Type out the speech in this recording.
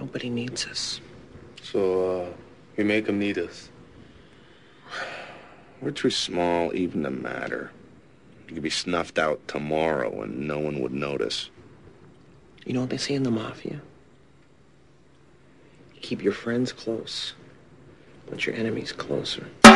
Nobody needs us. So, we make them need us. We're too small even to matter. You could be snuffed out tomorrow and no one would notice. You know what they say in the Mafia? Keep your friends close, but your enemies closer.